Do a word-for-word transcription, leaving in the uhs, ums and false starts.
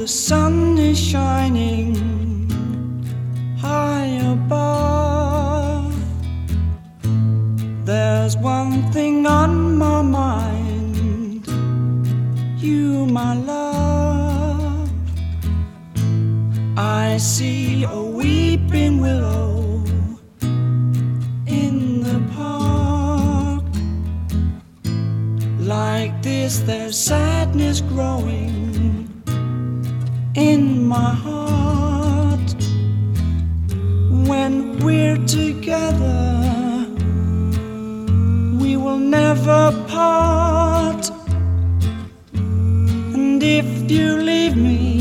sun is shining high above. There's one thing on my mind, you, my love. I see a weeping willow in the park. Like this, there's sadness growing in my heart. When we're together, we will never part. And if you leave me,